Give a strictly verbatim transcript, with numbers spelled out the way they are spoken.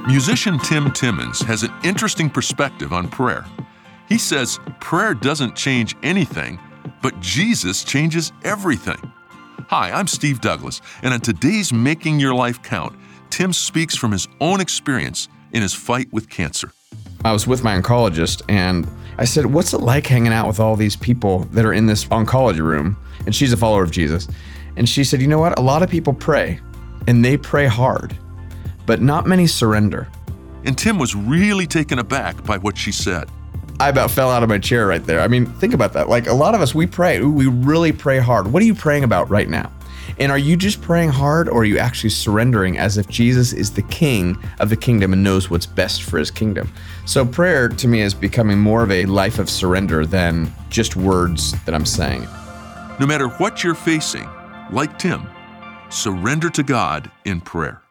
Musician Tim Timmons has an interesting perspective on prayer. He says prayer doesn't change anything, but Jesus changes everything. Hi, I'm Steve Douglas, and on today's Making Your Life Count, Tim speaks from his own experience in his fight with cancer. I was with my oncologist, and I said, what's it like hanging out with all these people that are in this oncology room? And she's a follower of Jesus. And she said, you know what? A lot of people pray, and they pray hard, but not many surrender. And Tim was really taken aback by what she said. I about fell out of my chair right there. I mean, think about that. Like, a lot of us, we pray. Ooh, we really pray hard. What are you praying about right now? And are you just praying hard, or are you actually surrendering as if Jesus is the king of the kingdom and knows what's best for his kingdom? So prayer to me is becoming more of a life of surrender than just words that I'm saying. No matter what you're facing, like Tim, surrender to God in prayer.